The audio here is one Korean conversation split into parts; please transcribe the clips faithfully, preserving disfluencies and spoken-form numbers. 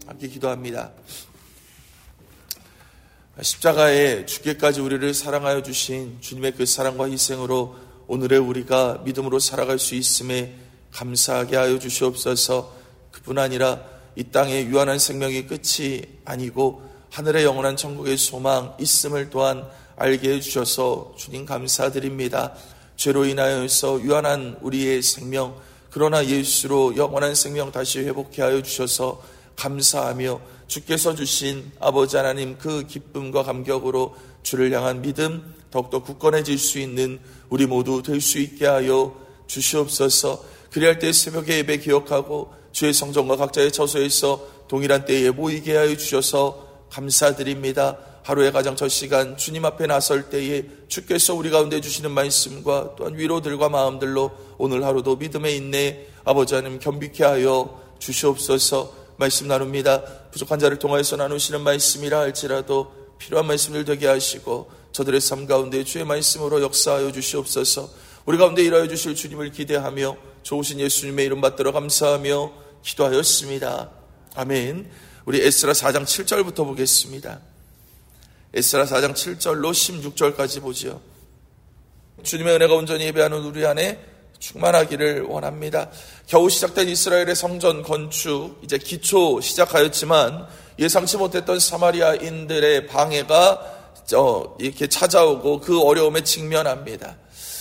함께 기도합니다. 십자가에 죽기까지 우리를 사랑하여 주신 주님의 그 사랑과 희생으로 오늘의 우리가 믿음으로 살아갈 수 있음에 감사하게 하여 주시옵소서. 그뿐 아니라 이 땅의 유한한 생명이 끝이 아니고 하늘의 영원한 천국의 소망 있음을 또한 알게 해주셔서 주님 감사드립니다. 죄로 인하여서 유한한 우리의 생명, 그러나 예수로 영원한 생명 다시 회복해 하여 주셔서 감사하며 주께서 주신 아버지 하나님 그 기쁨과 감격으로 주를 향한 믿음 더욱더 굳건해질 수 있는 우리 모두 될 수 있게 하여 주시옵소서. 그리할 때 새벽에 예배 기억하고 주의 성전과 각자의 처소에서 동일한 때에 모이게 하여 주셔서 감사드립니다. 하루의 가장 첫 시간 주님 앞에 나설 때에 주께서 우리 가운데 주시는 말씀과 또한 위로들과 마음들로 오늘 하루도 믿음에 인내 아버지 하나님 겸비케 하여 주시옵소서. 말씀 나눕니다. 부족한 자를 통하여서 나누시는 말씀이라 할지라도 필요한 말씀을 되게 하시고 저들의 삶 가운데 주의 말씀으로 역사하여 주시옵소서. 우리 가운데 일하여 주실 주님을 기대하며 좋으신 예수님의 이름 받들어 감사하며 기도하였습니다. 아멘. 우리 에스라 사 장 칠 절부터 보겠습니다. 에스라 사 장 칠 절로 십육 절까지 보죠. 주님의 은혜가 온전히 예배하는 우리 안에 충만하기를 원합니다. 겨우 시작된 이스라엘의 성전 건축, 이제 기초 시작하였지만 예상치 못했던 사마리아인들의 방해가 이렇게 찾아오고 그 어려움에 직면합니다.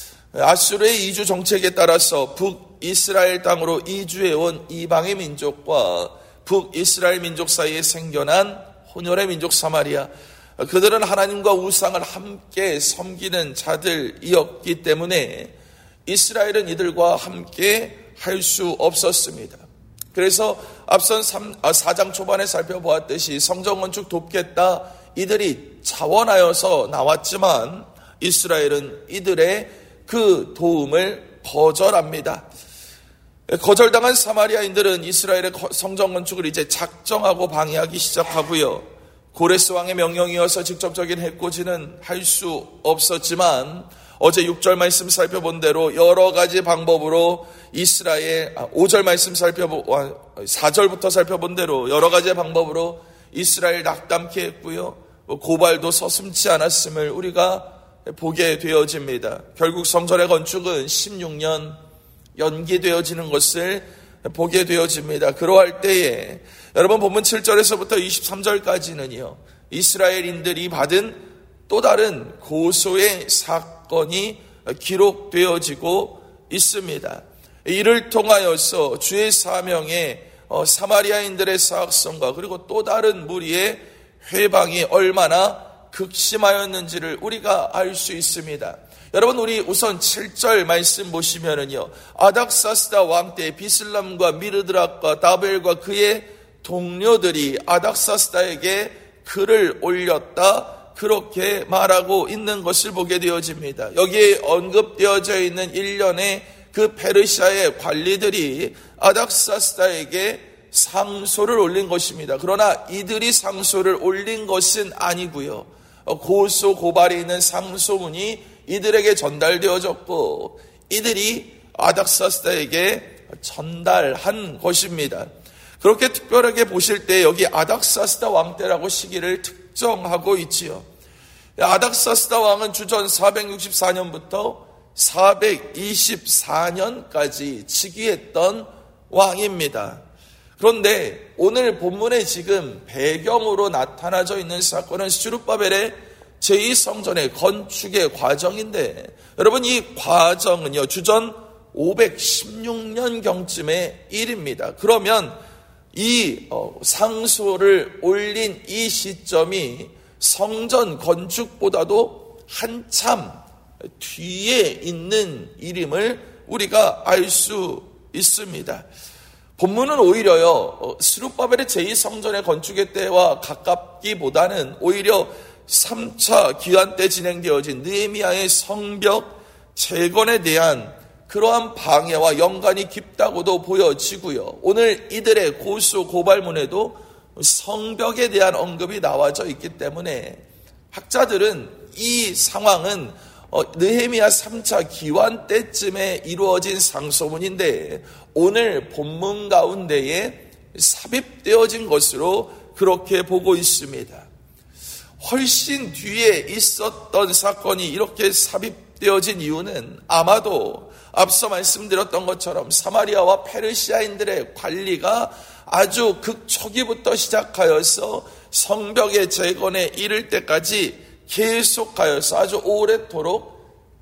아수르의 이주 정책에 따라서 북이스라엘 땅으로 이주해온 이방의 민족과 북이스라엘 민족 사이에 생겨난 혼혈의 민족 사마리아, 그들은 하나님과 우상을 함께 섬기는 자들이었기 때문에 이스라엘은 이들과 함께 할 수 없었습니다. 그래서 앞선 사 장 초반에 살펴보았듯이 성전 건축 돕겠다 이들이 자원하여서 나왔지만 이스라엘은 이들의 그 도움을 거절합니다. 거절당한 사마리아인들은 이스라엘의 성전 건축을 이제 작정하고 방해하기 시작하고요. 고레스 왕의 명령이어서 직접적인 해코지는 할 수 없었지만 어제 육 절 말씀 살펴본 대로 여러 가지 방법으로 이스라엘, 오 절 말씀 살펴보, 사 절부터 살펴본 대로 여러 가지 방법으로 이스라엘 낙담케 했고요. 고발도 서슴지 않았음을 우리가 보게 되어집니다. 결국 성전의 건축은 십육 년 연기되어지는 것을 보게 되어집니다. 그러할 때에 여러분 본문 칠 절에서부터 이십삼 절까지는요, 이스라엘인들이 받은 또 다른 고소의 사건이 기록되어지고 있습니다. 이를 통하여서 주의 사명에 사마리아인들의 사악성과 그리고 또 다른 무리의 회방이 얼마나 극심하였는지를 우리가 알 수 있습니다. 여러분, 우리 우선 칠 절 말씀 보시면은요, 아닥사스다 왕 때 비슬람과 미르드락과 다벨과 그의 동료들이 아닥사스다에게 글을 올렸다, 그렇게 말하고 있는 것을 보게 되어집니다. 여기에 언급되어져 있는 일련의 그 페르시아의 관리들이 아닥사스다에게 상소를 올린 것입니다. 그러나 이들이 상소를 올린 것은 아니고요, 고소 고발이 있는 상소문이 이들에게 전달되어졌고 이들이 아닥사스다에게 전달한 것입니다. 그렇게 특별하게 보실 때 여기 아닥사스다 왕 때라고 시기를 특정하고 있지요. 아닥사스다 왕은 주전 사백육십사 년부터 사백이십사 년까지 즉위했던 왕입니다. 그런데 오늘 본문에 지금 배경으로 나타나져 있는 사건은 스룹바벨의 제이 성전의 건축의 과정인데, 여러분 이 과정은요 주전 오백십육 년경쯤의 일입니다. 그러면 이 상소를 올린 이 시점이 성전 건축보다도 한참 뒤에 있는 일임을 우리가 알 수 있습니다. 본문은 오히려요, 스룹바벨의 제이 성전의 건축의 때와 가깝기보다는 오히려 삼 차 기환 때 진행되어진 느헤미야의 성벽 재건에 대한 그러한 방해와 연관이 깊다고도 보여지고요. 오늘 이들의 고소 고발문에도 성벽에 대한 언급이 나와져 있기 때문에 학자들은 이 상황은 느헤미야 삼 차 기환 때쯤에 이루어진 상소문인데 오늘 본문 가운데에 삽입되어진 것으로 그렇게 보고 있습니다. 훨씬 뒤에 있었던 사건이 이렇게 삽입되어진 이유는 아마도 앞서 말씀드렸던 것처럼 사마리아와 페르시아인들의 관리가 아주 극초기부터 시작하여서 성벽의 재건에 이를 때까지 계속하여서 아주 오래도록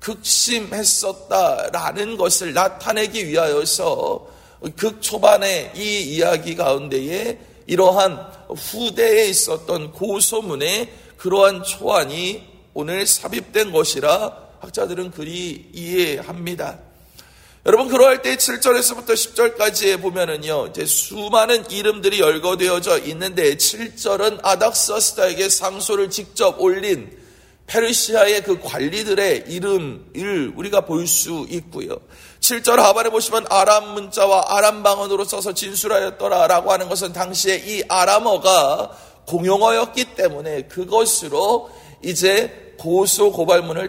극심했었다라는 것을 나타내기 위하여서 극초반의 이 이야기 가운데에 이러한 후대에 있었던 고소문에 그러한 초안이 오늘 삽입된 것이라 학자들은 그리 이해합니다. 여러분, 그러할 때 칠 절에서부터 십 절까지에 보면은요, 이제 수많은 이름들이 열거되어져 있는데 칠 절은 아닥사스다에게 상소를 직접 올린 페르시아의 그 관리들의 이름을 우리가 볼 수 있고요. 칠 절 하반에 보시면 아람 문자와 아람 방언으로 써서 진술하였더라라고 하는 것은 당시에 이 아람어가 공용어였기 때문에 그것으로 이제 고소 고발문을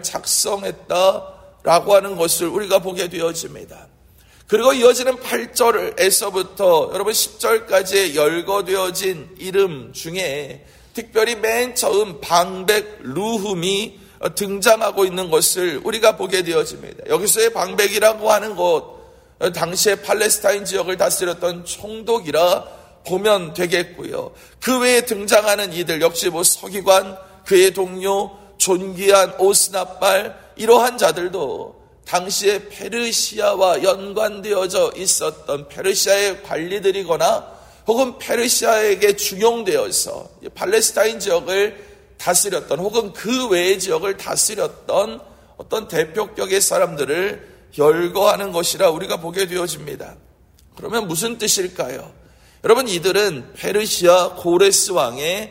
작성했다라고 하는 것을 우리가 보게 되어집니다. 그리고 이어지는 팔 절에서부터 여러분 십 절까지 열거되어진 이름 중에 특별히 맨 처음 방백 루훔이 등장하고 있는 것을 우리가 보게 되어집니다. 여기서의 방백이라고 하는 것, 당시에 팔레스타인 지역을 다스렸던 총독이라 보면 되겠고요. 그 외에 등장하는 이들 역시 뭐 서기관, 그의 동료, 존귀한 오스나빨, 이러한 자들도 당시에 페르시아와 연관되어져 있었던 페르시아의 관리들이거나 혹은 페르시아에게 중용되어서 팔레스타인 지역을 다스렸던 혹은 그 외의 지역을 다스렸던 어떤 대표격의 사람들을 열거하는 것이라 우리가 보게 되어집니다. 그러면 무슨 뜻일까요? 여러분, 이들은 페르시아 고레스 왕의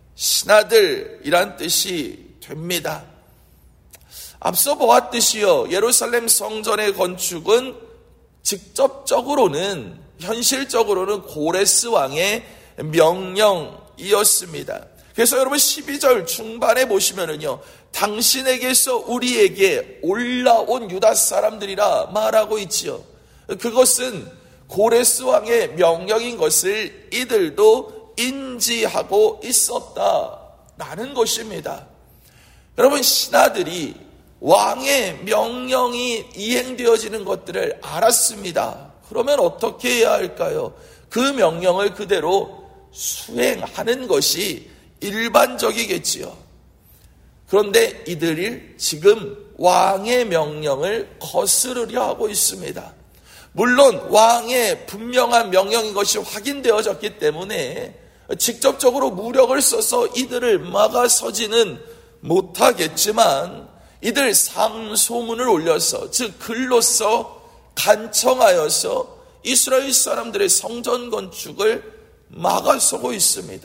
신하들이란 뜻이 됩니다. 앞서 보았듯이요, 예루살렘 성전의 건축은 직접적으로는 현실적으로는 고레스 왕의 명령이었습니다. 그래서 여러분 십이 절 중반에 보시면은요, 당신에게서 우리에게 올라온 유다 사람들이라 말하고 있지요. 그것은 고레스 왕의 명령인 것을 이들도 인지하고 있었다라는 것입니다. 여러분, 신하들이 왕의 명령이 이행되어지는 것들을 알았습니다. 그러면 어떻게 해야 할까요? 그 명령을 그대로 수행하는 것이 일반적이겠지요. 그런데 이들이 지금 왕의 명령을 거스르려 하고 있습니다. 물론 왕의 분명한 명령인 것이 확인되어졌기 때문에 직접적으로 무력을 써서 이들을 막아서지는 못하겠지만 이들 상소문을 올려서, 즉 글로써 간청하여서 이스라엘 사람들의 성전 건축을 막아서고 있습니다.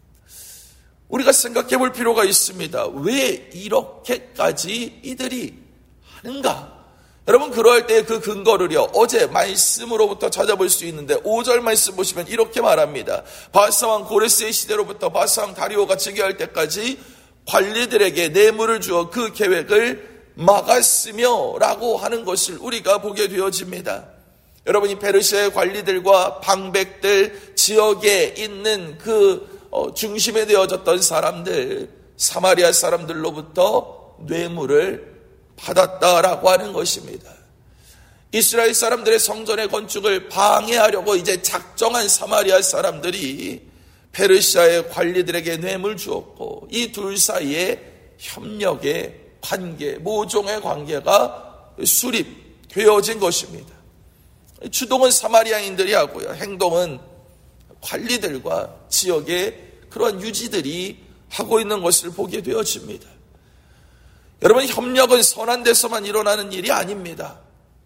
우리가 생각해 볼 필요가 있습니다. 왜 이렇게까지 이들이 하는가? 여러분, 그럴 때 그 근거를요, 어제 말씀으로부터 찾아볼 수 있는데 오 절 말씀 보시면 이렇게 말합니다. 바사왕 고레스의 시대로부터 바사왕 다리오가 즉위할 때까지 관리들에게 뇌물을 주어 그 계획을 막았으며 라고 하는 것을 우리가 보게 되어집니다. 여러분이 페르시아의 관리들과 방백들, 지역에 있는 그 중심에 되어졌던 사람들, 사마리아 사람들로부터 뇌물을 받았다라고 하는 것입니다. 이스라엘 사람들의 성전의 건축을 방해하려고 이제 작정한 사마리아 사람들이 페르시아의 관리들에게 뇌물 주었고, 이 둘 사이에 협력의 관계, 모종의 관계가 수립되어진 것입니다. 주동은 사마리아인들이 하고요, 행동은 관리들과 지역의 그러한 유지들이 하고 있는 것을 보게 되어집니다. 여러분, 협력은 선한 데서만 일어나는 일이 아닙니다.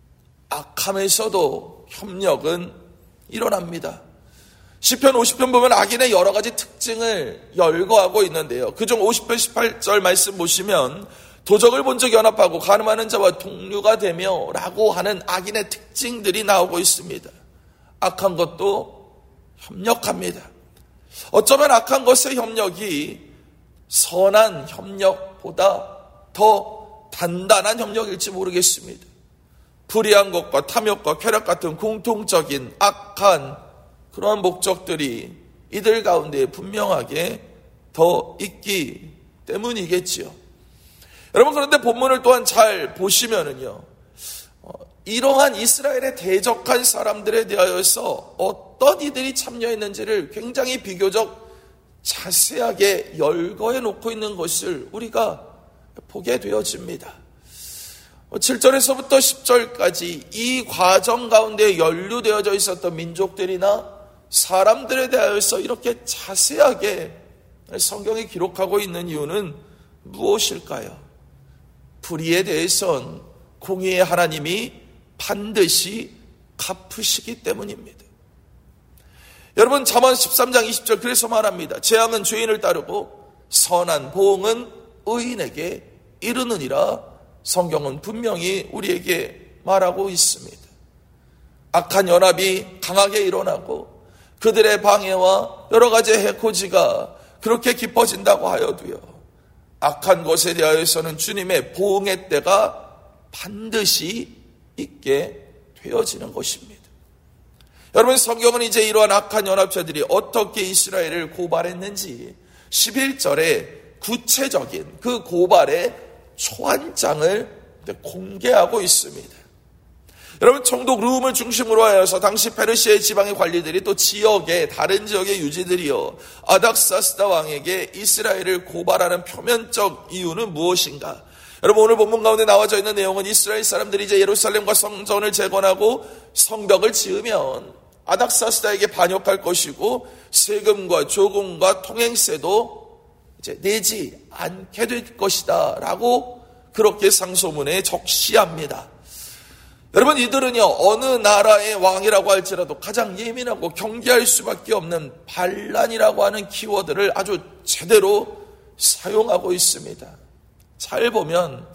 악함에서도 협력은 일어납니다. 시편 오십 편 보면 악인의 여러 가지 특징을 열거하고 있는데요. 그중 오십 편 십팔 절 말씀 보시면 도적을 본 적 연합하고 가늠하는 자와 동류가 되며 라고 하는 악인의 특징들이 나오고 있습니다. 악한 것도 협력합니다. 어쩌면 악한 것의 협력이 선한 협력보다 더 단단한 협력일지 모르겠습니다. 불의한 것과 탐욕과 쾌락 같은 공통적인 악한 그러한 목적들이 이들 가운데 분명하게 더 있기 때문이겠지요. 여러분, 그런데 본문을 또한 잘 보시면은요, 어, 이러한 이스라엘에 대적한 사람들에 대하여서 어떤 이들이 참여했는지를 굉장히 비교적 자세하게 열거해 놓고 있는 것을 우리가 보게 되어집니다. 칠 절에서부터 십 절까지 이 과정 가운데 연루되어져 있었던 민족들이나 사람들에 대하여서 이렇게 자세하게 성경이 기록하고 있는 이유는 무엇일까요? 불의에 대해선 공의의 하나님이 반드시 갚으시기 때문입니다. 여러분, 잠언 십삼 장 이십 절 그래서 말합니다. 재앙은 죄인을 따르고 선한 보응은 의인에게 이르느니라. 성경은 분명히 우리에게 말하고 있습니다. 악한 연합이 강하게 일어나고 그들의 방해와 여러 가지 해코지가 그렇게 깊어진다고 하여도요, 악한 것에 대하여서는 주님의 보응의 때가 반드시 있게 되어지는 것입니다. 여러분, 성경은 이제 이러한 악한 연합체들이 어떻게 이스라엘을 고발했는지 십일 절에 구체적인 그 고발의 초안장을 공개하고 있습니다. 여러분, 총독 르훔을 중심으로 하여서 당시 페르시아의 지방의 관리들이 또 지역의 다른 지역의 유지들이요 아닥사스다 왕에게 이스라엘을 고발하는 표면적 이유는 무엇인가? 여러분, 오늘 본문 가운데 나와져 있는 내용은 이스라엘 사람들이 이제 예루살렘과 성전을 재건하고 성벽을 지으면 아닥사스다에게 반역할 것이고 세금과 조공과 통행세도 이제 내지 않게 될 것이다 라고 그렇게 상소문에 적시합니다. 여러분, 이들은요 어느 나라의 왕이라고 할지라도 가장 예민하고 경계할 수밖에 없는 반란이라고 하는 키워드를 아주 제대로 사용하고 있습니다. 잘 보면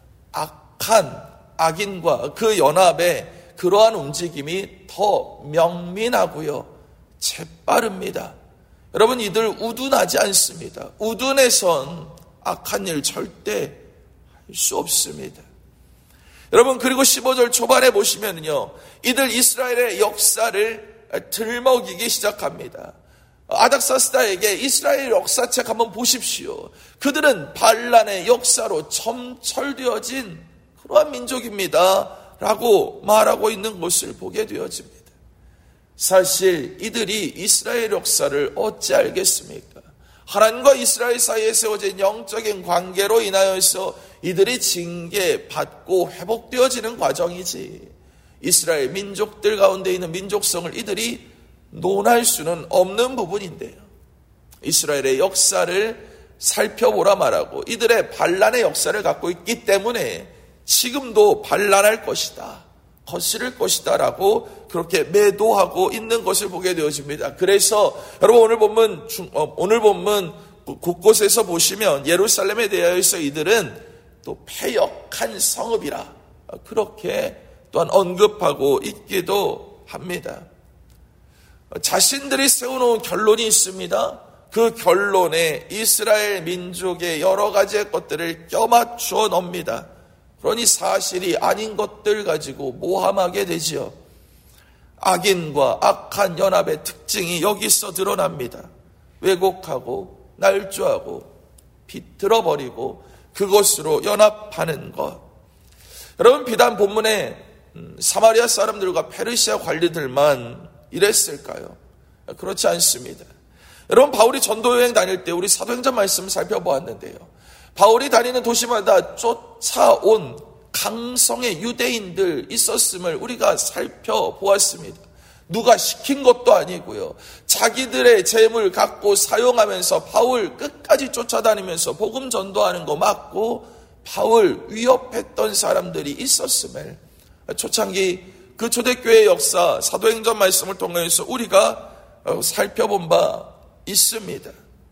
악한 악인과 그 연합의 그러한 움직임이 더 명민하고요 재빠릅니다. 여러분, 이들 우둔하지 않습니다. 우둔해선 악한 일 절대 할 수 없습니다. 여러분, 그리고 십오 절 초반에 보시면요 이들 이스라엘의 역사를 들먹이기 시작합니다. 아닥사스다에게 이스라엘 역사책 한번 보십시오. 그들은 반란의 역사로 점철되어진 그러한 민족입니다 라고 말하고 있는 것을 보게 되어집니다. 사실 이들이 이스라엘 역사를 어찌 알겠습니까? 하나님과 이스라엘 사이에 세워진 영적인 관계로 인하여서 이들이 징계받고 회복되어지는 과정이지, 이스라엘 민족들 가운데 있는 민족성을 이들이 논할 수는 없는 부분인데요, 이스라엘의 역사를 살펴보라 말하고 이들의 반란의 역사를 갖고 있기 때문에 지금도 반란할 것이다, 거스를 것이다 라고 그렇게 매도하고 있는 것을 보게 되어집니다. 그래서 여러분, 오늘 본문 오늘 본문 곳곳에서 보시면 예루살렘에 대하여서 이들은 또 패역한 성읍이라 그렇게 또한 언급하고 있기도 합니다. 자신들이 세워놓은 결론이 있습니다. 그 결론에 이스라엘 민족의 여러 가지의 것들을 껴맞추어 넣습니다. 그러니 사실이 아닌 것들 가지고 모함하게 되지요. 악인과 악한 연합의 특징이 여기서 드러납니다. 왜곡하고 날조하고 비틀어버리고 그것으로 연합하는 것. 여러분, 비단 본문에 사마리아 사람들과 페르시아 관리들만 이랬을까요? 그렇지 않습니다. 여러분, 바울이 전도여행 다닐 때 우리 사도행전 말씀 살펴보았는데요, 바울이 다니는 도시마다 쫓아온 강성의 유대인들 있었음을 우리가 살펴보았습니다. 누가 시킨 것도 아니고요, 자기들의 재물 갖고 사용하면서 바울 끝까지 쫓아다니면서 복음 전도하는 거 막고 바울 위협했던 사람들이 있었음을 초창기 그 초대교회의 역사 사도행전 말씀을 통해서 우리가 살펴본 바 있습니다.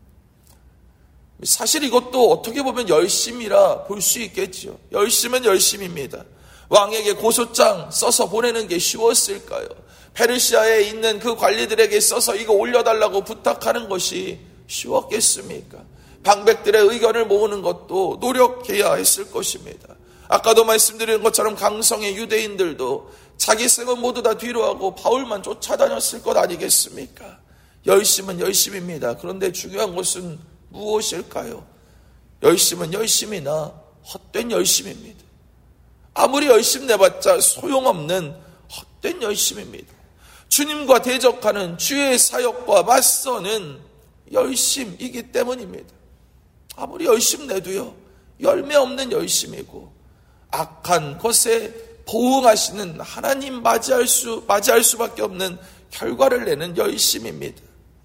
사실 이것도 어떻게 보면 열심이라 볼 수 있겠죠. 열심은 열심입니다. 왕에게 고소장 써서 보내는 게 쉬웠을까요? 페르시아에 있는 그 관리들에게 써서 이거 올려달라고 부탁하는 것이 쉬웠겠습니까? 방백들의 의견을 모으는 것도 노력해야 했을 것입니다. 아까도 말씀드린 것처럼 강성의 유대인들도 자기 생은 모두 다 뒤로하고 바울만 쫓아다녔을 것 아니겠습니까? 열심은 열심입니다. 그런데 중요한 것은 무엇일까요? 열심은 열심이나 헛된 열심입니다. 아무리 열심 내봤자 소용없는 헛된 열심입니다. 주님과 대적하는 주의 사역과 맞서는 열심이기 때문입니다. 아무리 열심 내도요, 열매 없는 열심이고 악한 것에 보응하시는 하나님 맞이할 수, 맞이할 수밖에 없는 결과를 내는 열심입니다.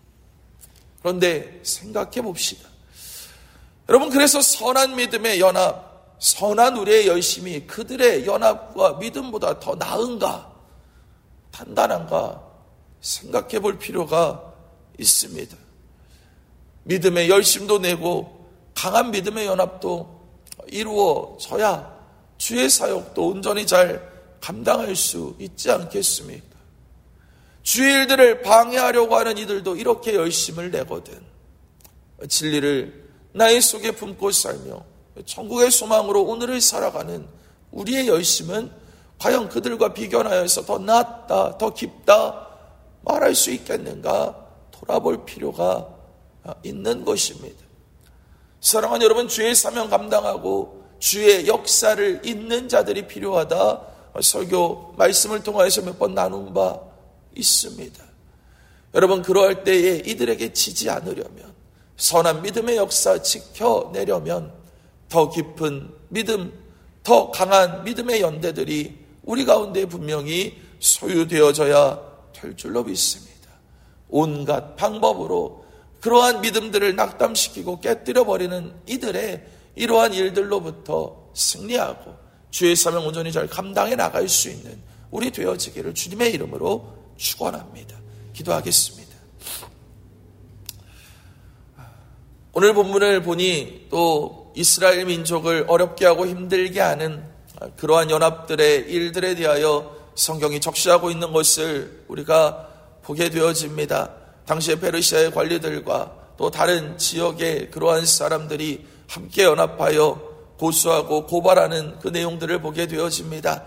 그런데 생각해 봅시다. 여러분, 그래서 선한 믿음의 연합, 선한 우리의 열심이 그들의 연합과 믿음보다 더 나은가, 단단한가 생각해 볼 필요가 있습니다. 믿음의 열심도 내고 강한 믿음의 연합도 이루어져야 주의 사역도 온전히 잘 감당할 수 있지 않겠습니까? 주의 일들을 방해하려고 하는 이들도 이렇게 열심을 내거든 진리를 나의 속에 품고 살며 천국의 소망으로 오늘을 살아가는 우리의 열심은 과연 그들과 비견하여서 더 낫다, 더 깊다 말할 수 있겠는가 돌아볼 필요가 있는 것입니다. 사랑하는 여러분, 주의 사명 감당하고 주의 역사를 잇는 자들이 필요하다. 설교 말씀을 통하여서 몇 번 나눈 바 있습니다. 여러분, 그러할 때에 이들에게 지지 않으려면, 선한 믿음의 역사 지켜내려면 더 깊은 믿음, 더 강한 믿음의 연대들이 우리 가운데 분명히 소유되어져야 될 줄로 믿습니다. 온갖 방법으로 그러한 믿음들을 낙담시키고 깨뜨려버리는 이들의 이러한 일들로부터 승리하고 주의 사명 온전히 잘 감당해 나갈 수 있는 우리 되어지기를 주님의 이름으로 축원합니다. 기도하겠습니다. 오늘 본문을 보니 또 이스라엘 민족을 어렵게 하고 힘들게 하는 그러한 연합들의 일들에 대하여 성경이 적시하고 있는 것을 우리가 보게 되어집니다. 당시의 페르시아의 관리들과 또 다른 지역의 그러한 사람들이 함께 연합하여 고소하고 고발하는 그 내용들을 보게 되어집니다.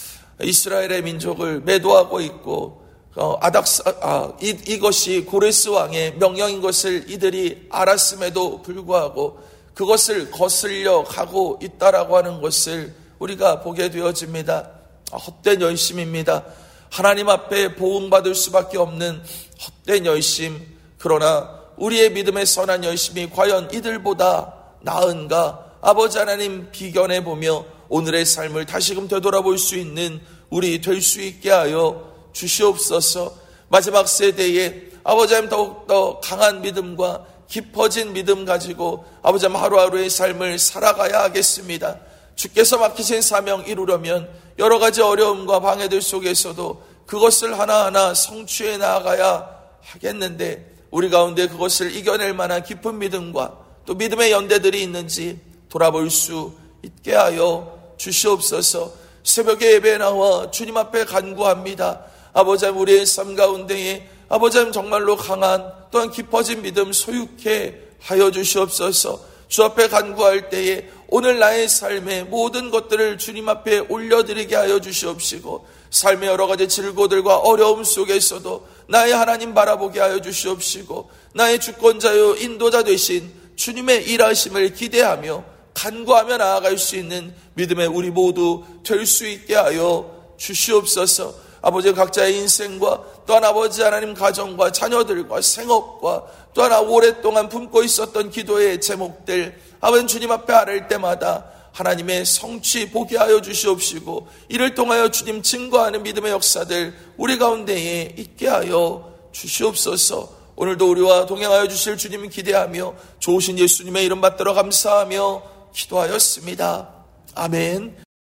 이스라엘의 민족을 매도하고 있고 어, 아닥스, 아, 이, 이것이 고레스 왕의 명령인 것을 이들이 알았음에도 불구하고 그것을 거슬려 가고 있다라고 하는 것을 우리가 보게 되어집니다. 아, 헛된 열심입니다. 하나님 앞에 보응받을 수밖에 없는 헛된 열심. 그러나 우리의 믿음의 선한 열심이 과연 이들보다 나은가? 아버지 하나님 비견해 보며 오늘의 삶을 다시금 되돌아볼 수 있는 우리 될 수 있게 하여 주시옵소서. 마지막 세대에 아버지 하나님 더욱더 강한 믿음과 깊어진 믿음 가지고 아버지 하나님 하루하루의 삶을 살아가야 하겠습니다. 주께서 맡기신 사명 이루려면 여러 가지 어려움과 방해들 속에서도 그것을 하나하나 성취해 나아가야 하겠는데 우리 가운데 그것을 이겨낼 만한 깊은 믿음과 또 믿음의 연대들이 있는지 돌아볼 수 있게 하여 주시옵소서. 새벽에 예배에 나와 주님 앞에 간구합니다. 아버지 하나님, 우리의 삶 가운데에 아버지 하나님 정말로 강한 또한 깊어진 믿음 소유케 하여 주시옵소서. 주 앞에 간구할 때에 오늘 나의 삶의 모든 것들을 주님 앞에 올려드리게 하여 주시옵시고 삶의 여러 가지 질고들과 어려움 속에서도 나의 하나님 바라보게 하여 주시옵시고 나의 주권자요 인도자 되신 주님의 일하심을 기대하며 간구하며 나아갈 수 있는 믿음의 우리 모두 될 수 있게 하여 주시옵소서. 아버지 각자의 인생과 또한 아버지 하나님 가정과 자녀들과 생업과 또한 오랫동안 품고 있었던 기도의 제목들 아버지 주님 앞에 아뢰일 때마다 하나님의 성취 보게 하여 주시옵시고 이를 통하여 주님 증거하는 믿음의 역사들 우리 가운데에 있게 하여 주시옵소서. 오늘도 우리와 동행하여 주실 주님 기대하며 좋으신 예수님의 이름 받들어 감사하며 기도하였습니다. 아멘.